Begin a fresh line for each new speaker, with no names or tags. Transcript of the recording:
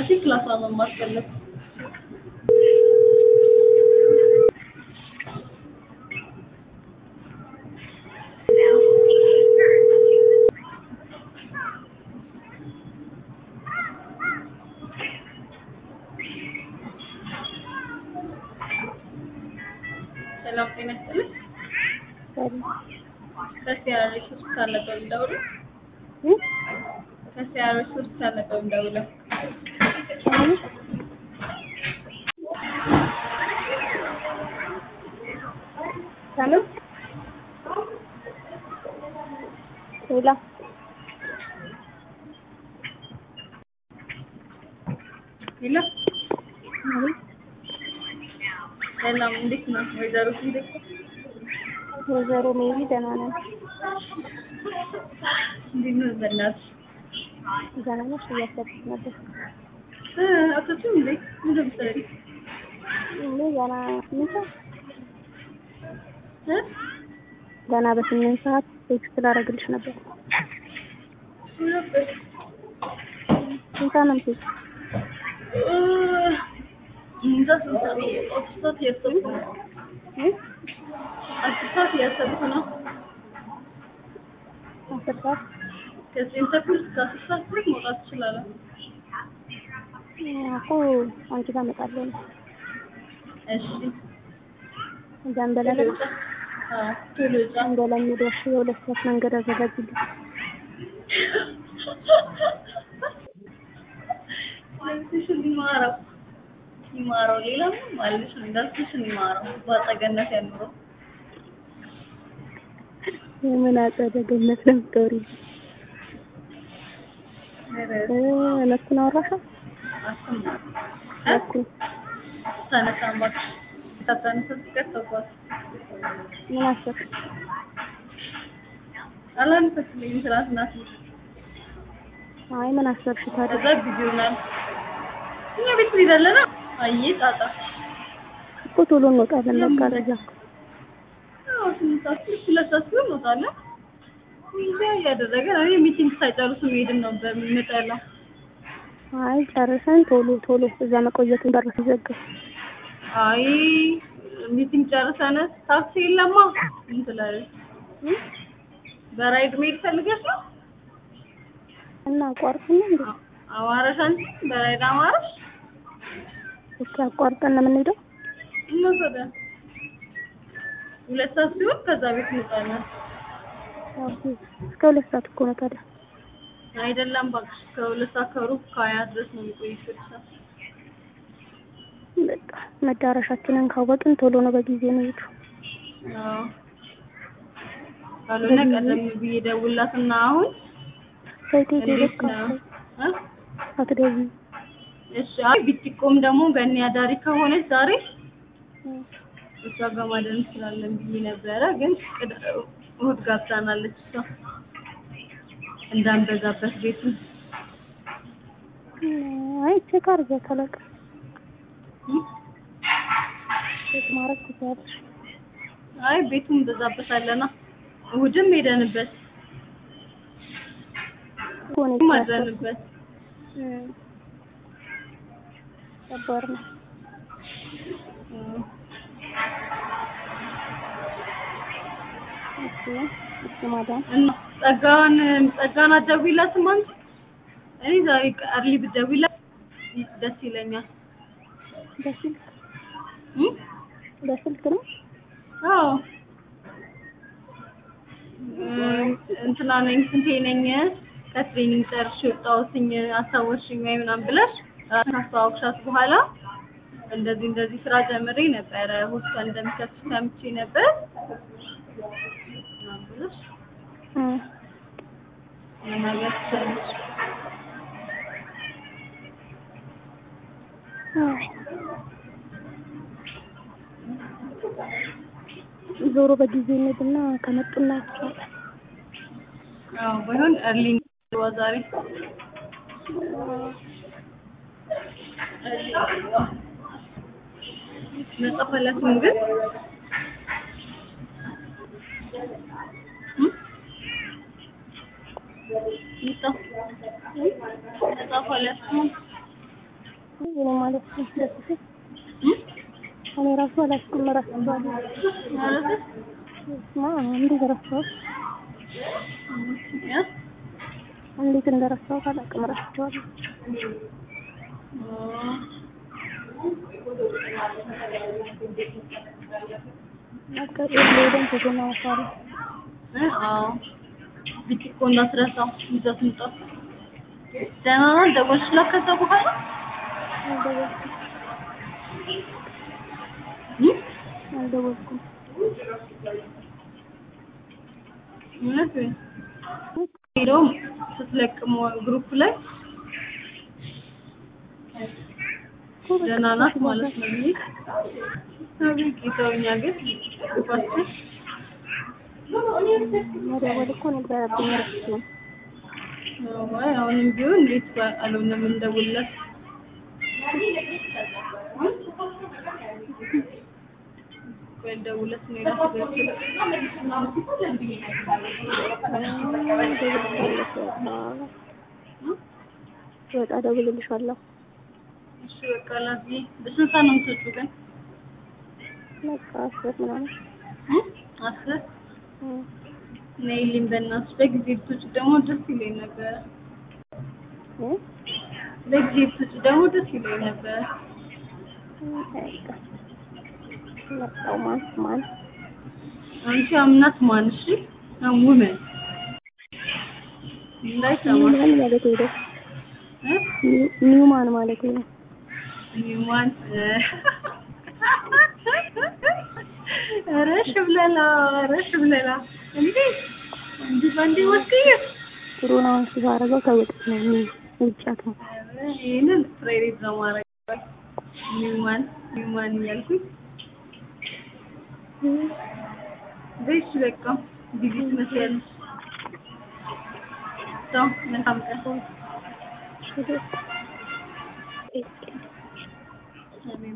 ክላስ መማር ፈለኩ። ሰላም ጤና ይስጥልኝ። ከሲያሬስ ሆስፒታል ነበር የምደውለው። ከሲያሬስ ሆስፒታል ነበር የምደውለው።
ሰላም ሄሎ
ሄሎ ሰላም እንዴት ነው? ወይዘሮ እንዴት ነው?
ወይዘሮ ሜሪ ደህና ነን።
እንዴት ነው በእናትሽ?
ደህና ነሽ? እያሰብኩት ነበር።
አትችይም እንዴ? ምንድን ነው የምትሰሪው?
እኔ ገና በስምንት ሰዓት ቴክስት ላደርግልሽ ነበር። ስንት ነው የምትይው?
አስር ሰዓት እያሰብኩ ነው።
10 ሰዓት
ከዚህ ተኩል እስከ 10 ሰዓት ድረስ መውጣት ትችላለህ።
እኮ አንቺ ጋር እመጣለሁ።
እሺ
ጃንበላ
ቶሎ
ጃንበላ የሚደርስ የሁለት ሰዓት መንገድ አዘጋጅልኝ።
ለምትሽል ይማረው ሌላ ምን ማለት ነው? እንዳልኩሽን ይማረው ባጸገነት ያኑረው።
የምን አጸደ ገነት ነው የምትወሪው? እነሱን አወራሻው? እኮ
ተነሳማች ታታንሰት ከተባለ
ምን አሰብሽ?
አላንተስልኝ ትራስና
አይ ምን አሰብሽ ታዲያ?
እዛ ቢሆናል እኛ ቤት ሊደለና አይ ጣጣ
እኮ ቶሎ እንወጣለን። በቃ ረጃ
ስለታስብ እንወጣለን። ይሄ ያደረገ እኔ ሚቲንግ ሳይጨርሱ መሄድን ነው በሚመጣለው።
አይ ጨርሰን ቶሎ እዛ መቆየቱን ጨርሰን ዘጋ።
አይ ሚቲንግ ጨርሰን ታክሲ የለማ እንትላለች። በራይድ መሄድ ፈልገሽ ነው?
እና አቋርጠን እንዴ?
አማረሽ አንቺ በራይድ አማረሽ?
እኮ አቋርጠን ነው የምንሄደው።
እንወጣ ሁለት ሰዓት ሲሆን ከዛ ቤት እንወጣለን።
ኦኬ እስከ 2 ሰዓት እኮ ነው ታዲያ።
አይደለም እባክሽ ከሁለት ሰዓት ከሩብ ከሀያ ድረስ ነው የሚቆይሽ።
በቃ መዳረሻችንን ካወቅን ቶሎ ነው በጊዜ ነው ሄዱ።
አዎ ካልሆነ ቀደም ብዬ ደውላትና አሁን
ሰይቴ በቃ አትደውይ።
እሺ አይ ቢትቆም ደግሞ ገኒ አዳሪ ከሆነች ዛሬ እሷ ጋር ማደር እንችላለን ብዬ ነበረ፣ ግን እሑድ ጋብዛናለች እሷ እንዳንበዛበት ቤቱ።
አይ ቼክ አድርገህ ካለቀ ቼክ ማድረግ ትችያለሽ።
አይ ቤቱን እንበዛበታለና እሑድም ሄደንበት ማድረንበት
ከባድ ነው። እሺ ማዳም
እና ጸጋን አትደውይላትም አንቺ? እኔ ዛሬ አርሊ ብትደውይላት ደስ ይለኛል።
በስልክ ነው?
አዎ እንትና ነኝ ስንቴ ነኝ ከትሬኒንግ ጨርሼ ወጣሁኝ አስታወስሽኝ ወይ ምናምን ብለሽ አስተዋወቅሻት በኋላ እንደዚህ ስራ ጀምሬ ነበረ ሆስፒታል እንደምከፍት ሰምቼ ነበር ብለሽ ነገር ትችላለሽ።
ዞሮ በጊዜ እንሂድና ከመጡና ያቻላል።
አዎ ባይሆን እርሊ ዛሬ መጽሐፍ አላችሁም ግን መጽሐፍ አላችሁም?
እኔ ማለት ነው ደስ ሲል እኔ ራሱ አላስኩም እረሳዋለሁ።
ማለት
እንዴት ረሳሁት? እንዴት እንደረሳሁት አላውቅም፣ እረሳዋለሁ። በቃ ሄደን ፎቶ እናነሳለን።
አዎ ቢቲኮ እንዳትረሳው ይዘት እንጣ ደህና ነው። ደወልሽላት ከዛ በኋላ
አልደወልኩም።
እውነት ሄደው ስትለቅሙ ግሩፕ ላይ ደህና ናት ማለት ነው። አቤት ጌታውኛ ግን ግፋችን
መደወል እኮ ነበረብኝ፣ ረሳሁት።
ወይ አሁንም ቢሆን እንዴት አልሆነም እንደውልለት ደውለት ነው ራሱ
ወጣ ደውልልሻለሁ።
እሺ በቃ ላዚ በስንት ሰዓት ነው የምትወጪው ግን?
በቃ 10 ምናምን
10 ነይልኝ በእናትሽ። በጊዜ ብትወጪ ደግሞ ደስ ይለኝ ነበር። በጊዜ ብትወጪ ደግሞ ደስ ይለኝ ነበር። መጣው ማን አንቺ አምናት ማን? እሺ ውመን እንዳይሰማ
ማለት ሄደ ኒውማን ማለት ነው።
ኒውማን ረሽ ብለላ እንዴ ባንዴ ወስከየ
ጥሩ ነው። ሲባረገው ከወጥቶ ነው ውጫት ነው።
ይሄንን ፍሬሬት ነው ማረግ ኒውማን ያልኩት ቤት በቃ ቢዚ ትመስያለሽ። ቻው መልካም ቀን።